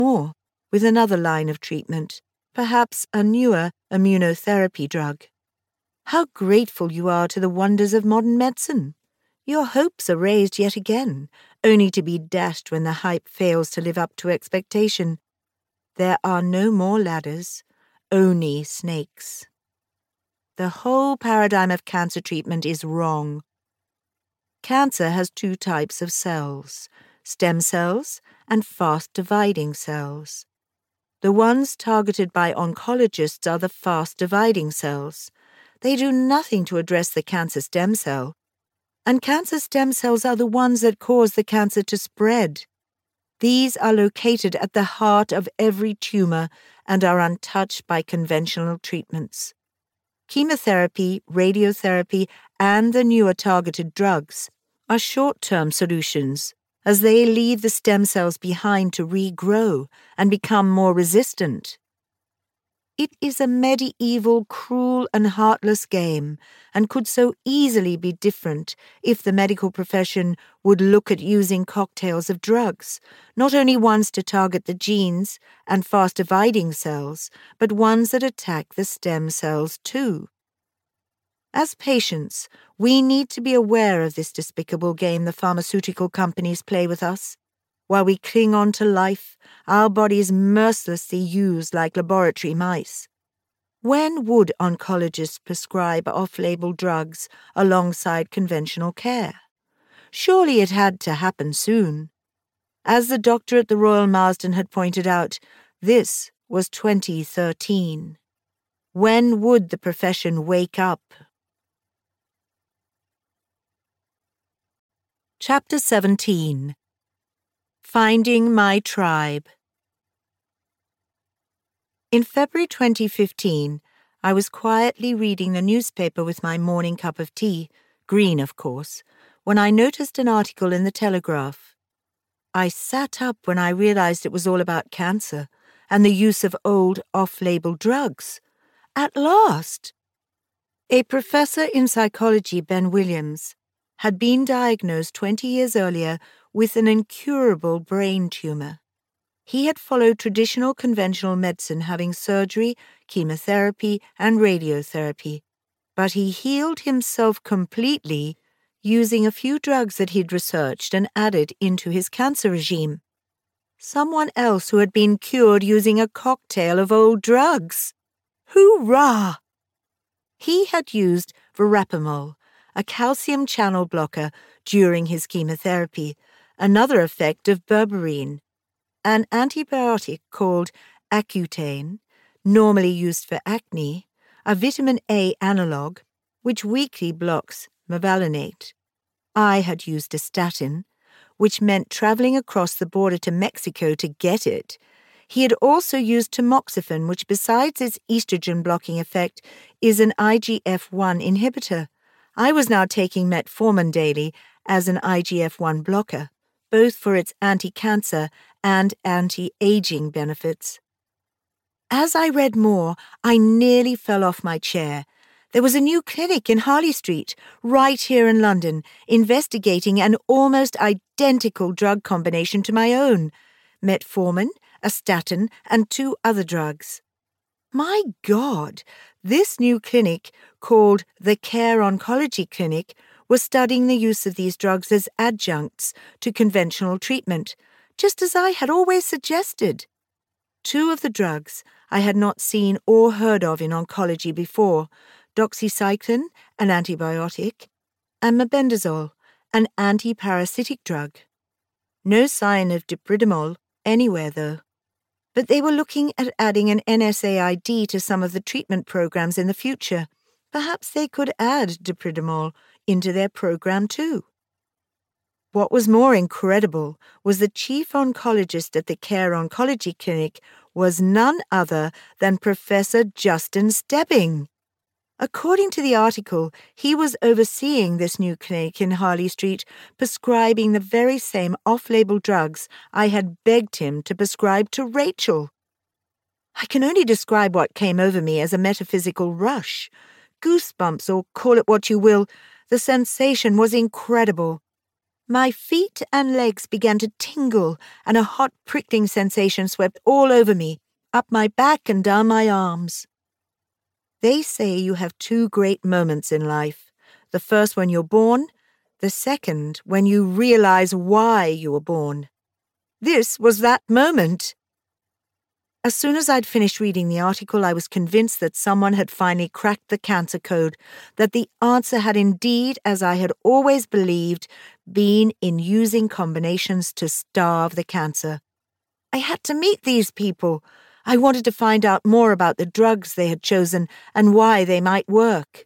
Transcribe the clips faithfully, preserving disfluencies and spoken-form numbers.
more with another line of treatment, perhaps a newer immunotherapy drug. How grateful you are to the wonders of modern medicine. Your hopes are raised yet again, only to be dashed when the hype fails to live up to expectation. There are no more ladders, only snakes. The whole paradigm of cancer treatment is wrong. Cancer has two types of cells, stem cells and fast-dividing cells. The ones targeted by oncologists are the fast-dividing cells. They do nothing to address the cancer stem cell. And cancer stem cells are the ones that cause the cancer to spread. These are located at the heart of every tumor and are untouched by conventional treatments. Chemotherapy, radiotherapy, and the newer targeted drugs are short-term solutions, as they leave the stem cells behind to regrow and become more resistant. It is a medieval, cruel, and heartless game, and could so easily be different if the medical profession would look at using cocktails of drugs, not only ones to target the genes and fast-dividing cells, but ones that attack the stem cells too. As patients, we need to be aware of this despicable game the pharmaceutical companies play with us. While we cling on to life, our bodies mercilessly used like laboratory mice. When would oncologists prescribe off-label drugs alongside conventional care? Surely it had to happen soon. As the doctor at the Royal Marsden had pointed out, this was twenty thirteen. When would the profession wake up? Chapter seventeen. Finding My Tribe. In February twenty fifteen, I was quietly reading the newspaper with my morning cup of tea, green of course, when I noticed an article in the Telegraph. I sat up when I realized it was all about cancer and the use of old off-label drugs. At last! A professor in psychology, Ben Williams, had been diagnosed twenty years earlier with an incurable brain tumor. He had followed traditional conventional medicine, having surgery, chemotherapy, and radiotherapy, but he healed himself completely using a few drugs that he'd researched and added into his cancer regime. Someone else who had been cured using a cocktail of old drugs. Hoorah! He had used verapamil, a calcium channel blocker, during his chemotherapy, another effect of berberine, an antibiotic called Accutane, normally used for acne, a vitamin A analog, which weakly blocks mevalonate. I had used a statin, which meant traveling across the border to Mexico to get it. He had also used tamoxifen, which besides its estrogen-blocking effect, is an I G F one inhibitor. I was now taking metformin daily as an I G F one blocker, both for its anti-cancer and anti-aging benefits. As I read more, I nearly fell off my chair. There was a new clinic in Harley Street, right here in London, investigating an almost identical drug combination to my own, metformin, a statin, and two other drugs. My God, this new clinic, called the Care Oncology Clinic, was studying the use of these drugs as adjuncts to conventional treatment, just as I had always suggested. Two of the drugs I had not seen or heard of in oncology before, doxycycline, an antibiotic, and mebendazole, an anti-parasitic drug. No sign of dipridamol anywhere, though. But they were looking at adding an N S A I D to some of the treatment programs in the future. Perhaps they could add dipridamol into their program too. What was more incredible was the chief oncologist at the Care Oncology Clinic was none other than Professor Justin Stebbing. According to the article, he was overseeing this new clinic in Harley Street, prescribing the very same off-label drugs I had begged him to prescribe to Rachel. I can only describe what came over me as a metaphysical rush. Goosebumps, or call it what you will, the sensation was incredible. My feet and legs began to tingle, and a hot prickling sensation swept all over me, up my back and down my arms. They say you have two great moments in life. The first when you're born, the second when you realize why you were born. This was that moment. As soon as I'd finished reading the article, I was convinced that someone had finally cracked the cancer code, that the answer had indeed, as I had always believed, been in using combinations to starve the cancer. I had to meet these people. I wanted to find out more about the drugs they had chosen and why they might work.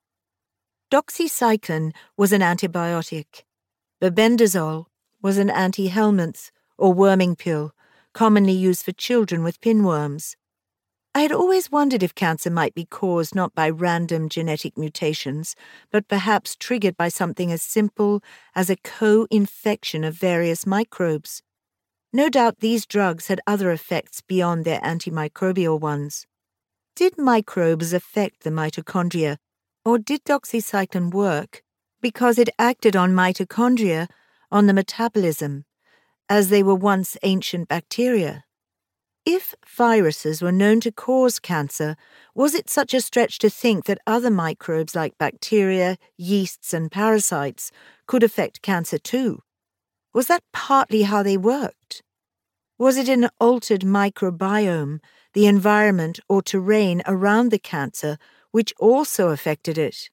Doxycycline was an antibiotic. Bebendazole was an anti-helminth, or worming pill, commonly used for children with pinworms. I had always wondered if cancer might be caused not by random genetic mutations, but perhaps triggered by something as simple as a co-infection of various microbes. No doubt these drugs had other effects beyond their antimicrobial ones. Did microbes affect the mitochondria, or did doxycycline work because it acted on mitochondria, on the metabolism, as they were once ancient bacteria? If viruses were known to cause cancer, was it such a stretch to think that other microbes like bacteria, yeasts, and parasites could affect cancer too? Was that partly how they worked? Was it an altered microbiome, the environment or terrain around the cancer, which also affected it?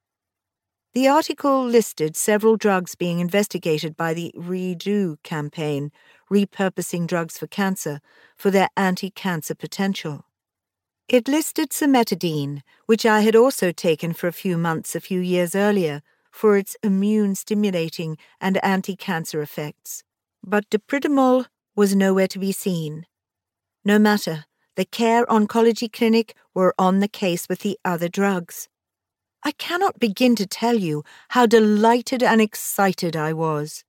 The article listed several drugs being investigated by the REDO campaign, repurposing drugs for cancer, for their anti-cancer potential. It listed cimetidine, which I had also taken for a few months a few years earlier, for its immune-stimulating and anti-cancer effects. But dipridamole was nowhere to be seen. No matter, the Care Oncology Clinic were on the case with the other drugs. I cannot begin to tell you how delighted and excited I was.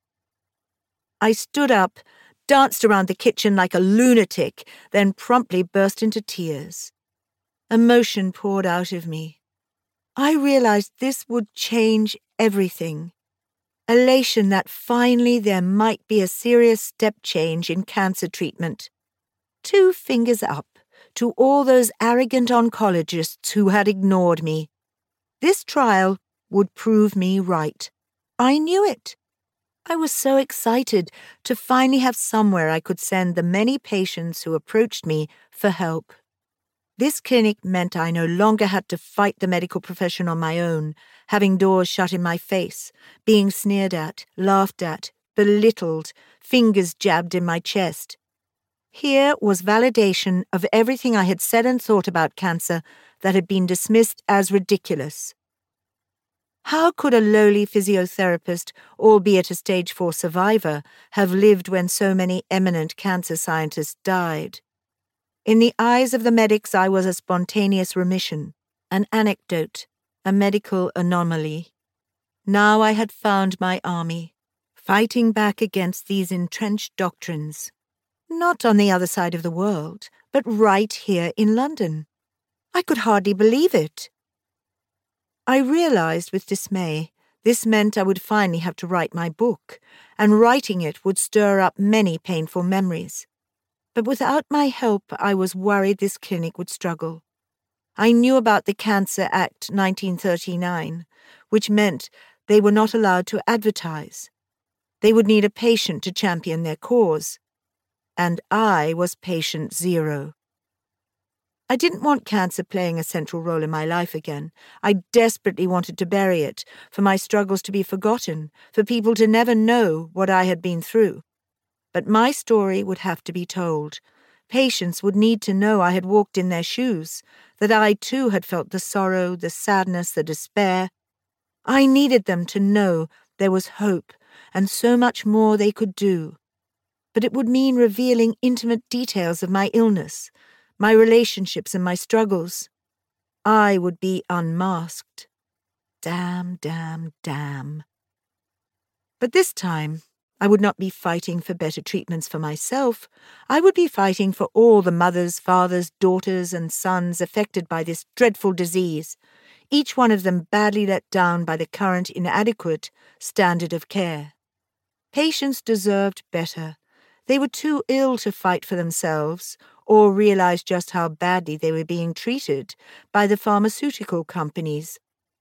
I stood up, danced around the kitchen like a lunatic, then promptly burst into tears. Emotion poured out of me. I realized this would change everything. Elation that finally there might be a serious step change in cancer treatment. Two fingers up to all those arrogant oncologists who had ignored me. This trial would prove me right. I knew it. I was so excited to finally have somewhere I could send the many patients who approached me for help. This clinic meant I no longer had to fight the medical profession on my own, having doors shut in my face, being sneered at, laughed at, belittled, fingers jabbed in my chest. Here was validation of everything I had said and thought about cancer that had been dismissed as ridiculous. How could a lowly physiotherapist, albeit a stage four survivor, have lived when so many eminent cancer scientists died? In the eyes of the medics, I was a spontaneous remission, an anecdote, a medical anomaly. Now I had found my army, fighting back against these entrenched doctrines. Not on the other side of the world, but right here in London. I could hardly believe it. I realized with dismay this meant I would finally have to write my book, and writing it would stir up many painful memories. But without my help, I was worried this clinic would struggle. I knew about the Cancer Act nineteen thirty-nine, which meant they were not allowed to advertise. They would need a patient to champion their cause. And I was patient zero. I didn't want cancer playing a central role in my life again. I desperately wanted to bury it, for my struggles to be forgotten, for people to never know what I had been through. But my story would have to be told. Patients would need to know I had walked in their shoes, that I too had felt the sorrow, the sadness, the despair. I needed them to know there was hope and so much more they could do. But it would mean revealing intimate details of my illness, my relationships and my struggles. I would be unmasked. Damn, damn, damn. But this time, I would not be fighting for better treatments for myself. I would be fighting for all the mothers, fathers, daughters, and sons affected by this dreadful disease, each one of them badly let down by the current inadequate standard of care. Patients deserved better. They were too ill to fight for themselves or realize just how badly they were being treated by the pharmaceutical companies.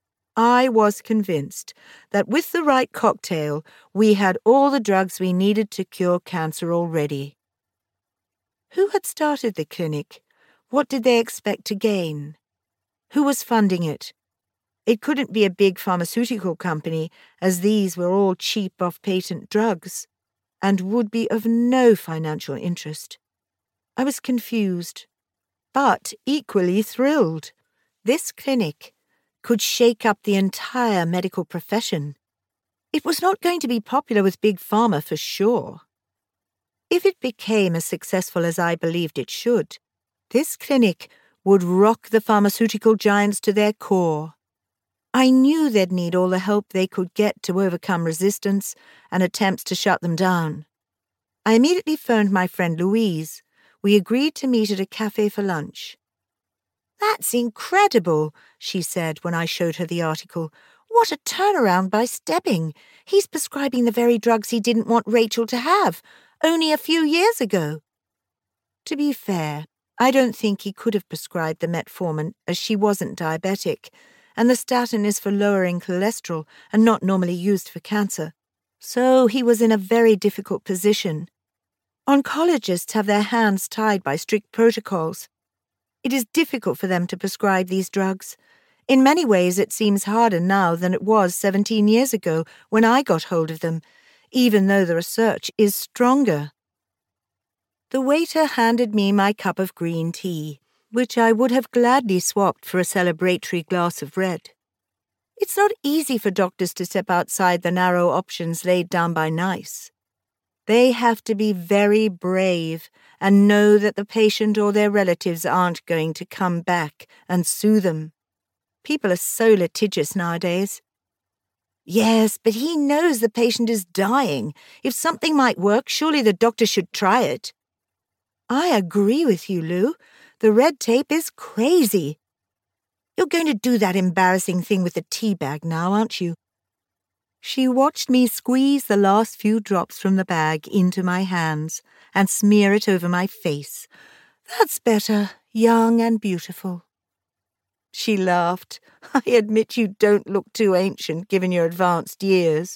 I was convinced that with the right cocktail, we had all the drugs we needed to cure cancer already. Who had started the clinic? What did they expect to gain? Who was funding it? It couldn't be a big pharmaceutical company, as these were all cheap off-patent drugs, and would be of no financial interest. I was confused, but equally thrilled. This clinic could shake up the entire medical profession. It was not going to be popular with Big Pharma for sure. If it became as successful as I believed it should, this clinic would rock the pharmaceutical giants to their core. I knew they'd need all the help they could get to overcome resistance and attempts to shut them down. I immediately phoned my friend Louise. We agreed to meet at a cafe for lunch. "That's incredible," she said when I showed her the article. "What a turnaround by Stebbing. He's prescribing the very drugs he didn't want Rachel to have, only a few years ago." To be fair, I don't think he could have prescribed the metformin, as she wasn't diabetic, and the statin is for lowering cholesterol and not normally used for cancer. So he was in a very difficult position. Oncologists have their hands tied by strict protocols. It is difficult for them to prescribe these drugs. In many ways, it seems harder now than it was seventeen years ago when I got hold of them, even though the research is stronger. The waiter handed me my cup of green tea, which I would have gladly swapped for a celebratory glass of red. It's not easy for doctors to step outside the narrow options laid down by NICE. They have to be very brave and know that the patient or their relatives aren't going to come back and sue them. People are so litigious nowadays. "Yes, but he knows the patient is dying. If something might work, surely the doctor should try it." I agree with you, Lou. The red tape is crazy. "You're going to do that embarrassing thing with the tea bag now, aren't you?" She watched me squeeze the last few drops from the bag into my hands and smear it over my face. "That's better, young and beautiful." She laughed. "I admit you don't look too ancient given your advanced years."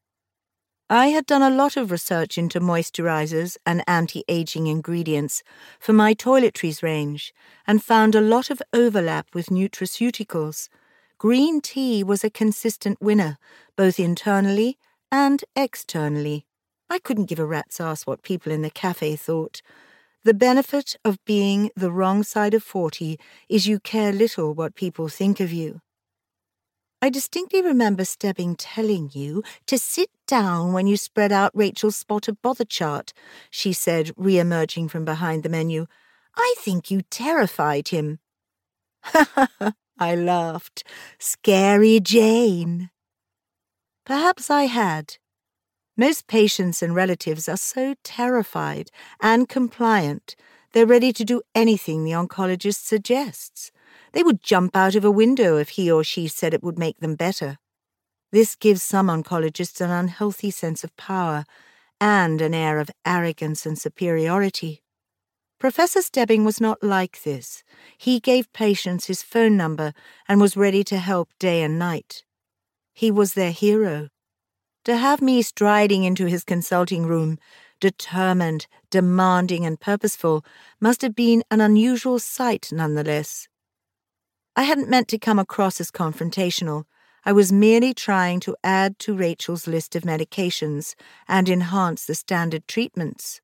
I had done a lot of research into moisturizers and anti-aging ingredients for my toiletries range and found a lot of overlap with nutraceuticals. Green tea was a consistent winner, both internally and externally. I couldn't give a rat's ass what people in the cafe thought. The benefit of being the wrong side of forty is you care little what people think of you. I distinctly remember Stebbing telling you to sit down when you spread out Rachel's spot of bother chart, she said, re-emerging from behind the menu. "I think you terrified him." Ha ha ha, I laughed. Scary Jane. Perhaps I had. Most patients and relatives are so terrified and compliant, they're ready to do anything the oncologist suggests. They would jump out of a window if he or she said it would make them better. This gives some oncologists an unhealthy sense of power and an air of arrogance and superiority. Professor Stebbing was not like this. He gave patients his phone number and was ready to help day and night. He was their hero. To have me striding into his consulting room, determined, demanding, and purposeful, must have been an unusual sight nonetheless. I hadn't meant to come across as confrontational. I was merely trying to add to Rachel's list of medications and enhance the standard treatments.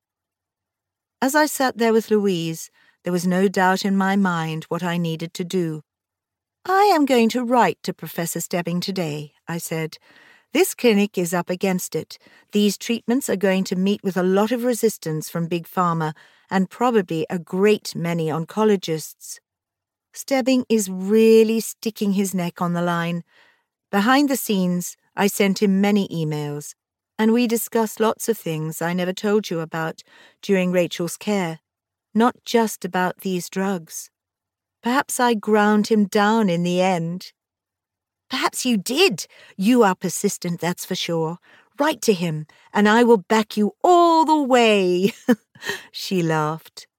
As I sat there with Louise, there was no doubt in my mind what I needed to do. "I am going to write to Professor Stebbing today," I said. "This clinic is up against it. These treatments are going to meet with a lot of resistance from Big Pharma and probably a great many oncologists. Stebbing is really sticking his neck on the line. Behind the scenes, I sent him many emails, and we discussed lots of things I never told you about during Rachel's care, not just about these drugs. Perhaps I ground him down in the end." "Perhaps you did. You are persistent, that's for sure. write to him, and I will back you all the way." She laughed.